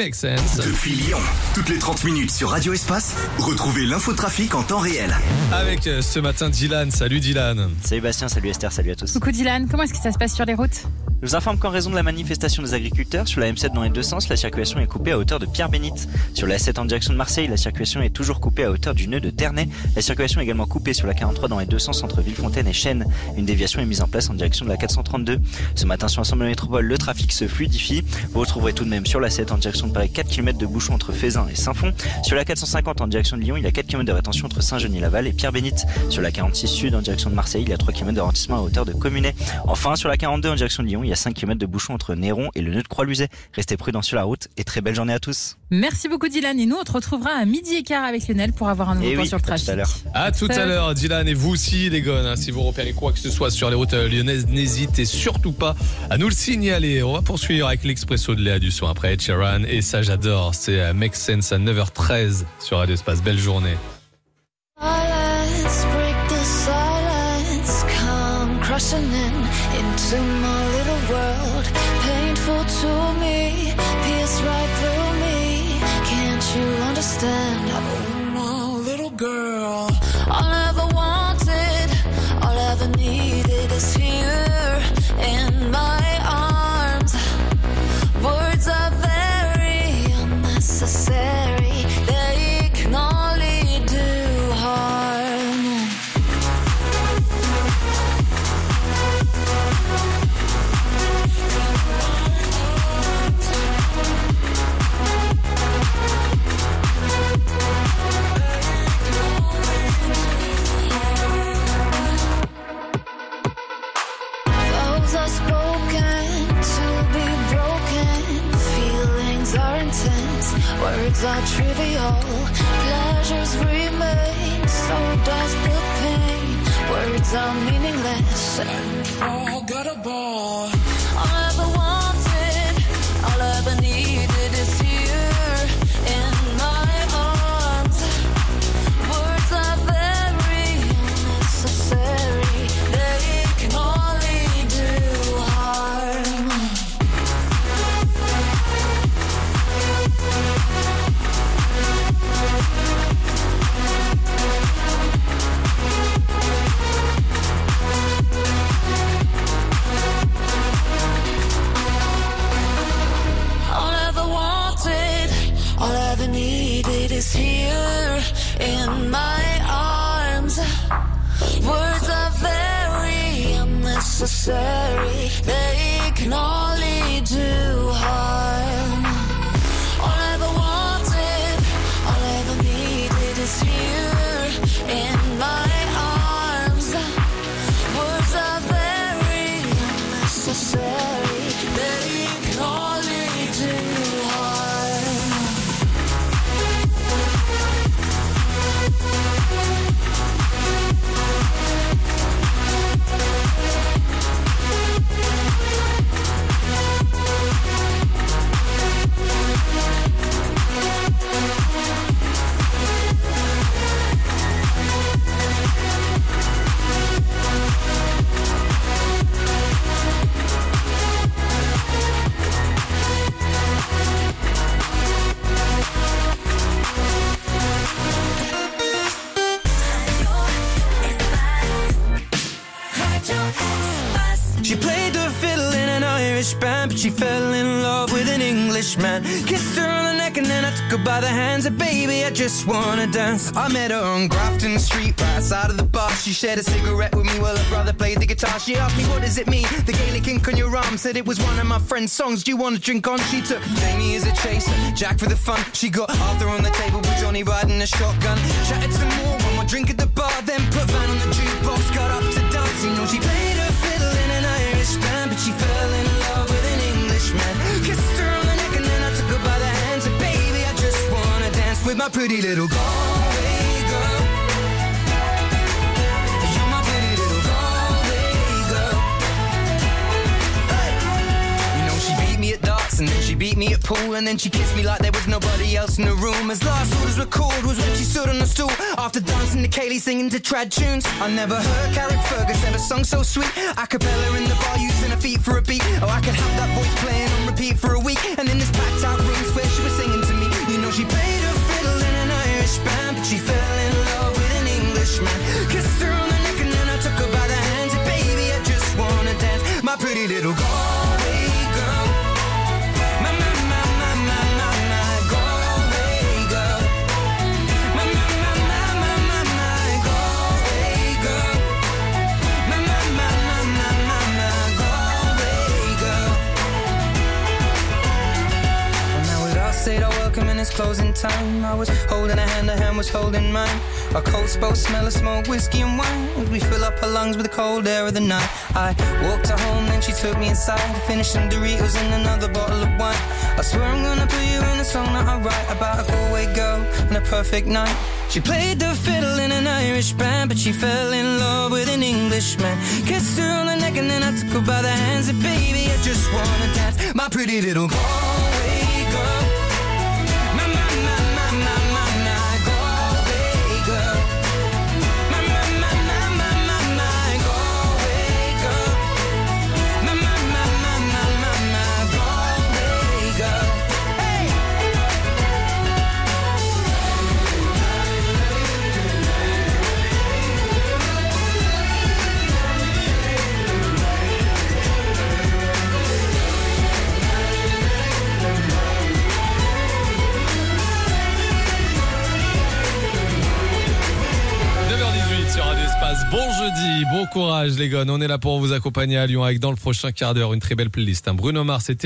Make sense. Depuis Lyon, toutes les 30 minutes sur Radio Espace, retrouvez l'infotrafic en temps réel. Avec ce matin Dylan. Salut Dylan. Salut Bastien, salut Esther, salut à tous. Coucou Dylan, comment est-ce que ça se passe sur les routes ? Je vous informe qu'en raison de la manifestation des agriculteurs, sur la M7 dans les deux sens, la circulation est coupée à hauteur de Pierre-Bénite. Sur la S7 en direction de Marseille, la circulation est toujours coupée à hauteur du nœud de Ternay. La circulation est également coupée sur la 43 dans les deux sens entre Villefontaine et Chênes. Une déviation est mise en place en direction de la 432. Ce matin sur l'ensemble de la métropole, le trafic se fluidifie. Vous retrouverez tout de même sur la 7 en direction de Paris 4 km de bouchons entre Fézin et Saint-Fond. Sur la 450 en direction de Lyon, il y a 4 km de rétention entre Saint-Genis-Laval et Pierre-Bénite. Sur la 46 Sud en direction de Marseille, il y a 3 km de ralentissement à hauteur de Communet. Enfin, sur la 42 en direction de Lyon, il y a 5 km de bouchons entre Néron et le nœud de Croix-Luzet. Restez prudents sur la route et très belle journée à tous. Merci beaucoup Dylan et nous on te retrouvera à 12h15 avec Lionel pour avoir un nouveau point sur le trafic. À tout à l'heure Dylan, et vous aussi les gars, si vous repérez quoi que ce soit sur les routes lyonnaises, n'hésitez surtout pas à nous le signaler. On va poursuivre avec l'expresso de Léa Dusson après Ed Sheeran et ça j'adore, c'est Make Sense à 9h13 sur Radio Espace. Belle journée. Let's break the silence, come crushing into my little world, painful to me, pierce right through me, can't you understand? Oh my little girl, all I ever wanted, all I ever needed is here in my arms. Words are very unnecessary, they can only do harm. Vows are spoken to be broken, feelings are intense, words are trivial, pleasures remain, so does the pain. Words are meaningless and forgettable. All I ever wanted, all I ever needed is here in my arms. Words are very unnecessary, they can only do harm. All I ever wanted, all I ever needed is here in my arms. Words are very unnecessary, they can only do harm. All I ever wanted, all I ever needed is here in my arms. Words are very unnecessary, they can only do harm. She played the fiddle in an Irish band, but she fell in love with an Englishman. Kissed her on the neck and then I took her by the hands. Said, baby, I just wanna dance. I met her on Grafton Street, right outside of the bar. She shared a cigarette with me while her brother played the guitar. She asked me, what does it mean? The Gaelic ink on your arm. Said it was one of my friend's songs. Do you want to drink on? She took Jamie as a chaser, Jack for the fun. She got Arthur on the table with Johnny riding a shotgun. Chatted some more, one more drink at the bar, then put Van on the jukebox. Got up to dance, you know she played her fiddle in an Irish band, but she fell in love with an Englishman. Kissed her on the neck and then I took her by the hand. Said, baby, I just wanna dance with my pretty little Galway girl. You're my pretty little Galway girl. Hey. You know she beat me at darts and then she beat me at pool, and then she kissed me like there was nobody else in the room. As last orders were called was when she stood on the stool after dancing to Kaylee singing to trad tunes. I never heard Carrick Fergus ever sung so sweet. A cappella in the bar using her feet for a beat. Oh, I could have that voice playing on repeat for a week. And in this packed out room where she was said our welcome and it's closing time. I was holding her hand was holding mine. Our coats both smell of smoke, whiskey and wine, as we fill up her lungs with the cold air of the night. I walked her home, then she took me inside, finished some Doritos and another bottle of wine. I swear I'm gonna put you in a song that I write about a Galway girl and a perfect night. She played the fiddle in an Irish band, but she fell in love with an Englishman. Kissed her on the neck and then I took her by the hands. And baby, I just wanna dance, my pretty little Galway girl. My, my, my, my, my, my, my Galway girl. My, my, my, my, my, my, my Galway girl. My, my, my, my, my, my, my Galway girl. Hey! Sur Radio Espace. Bon jeudi, bon courage les gars. On est là pour vous accompagner à Lyon avec dans le prochain quart d'heure une très belle playlist. Bruno Mars était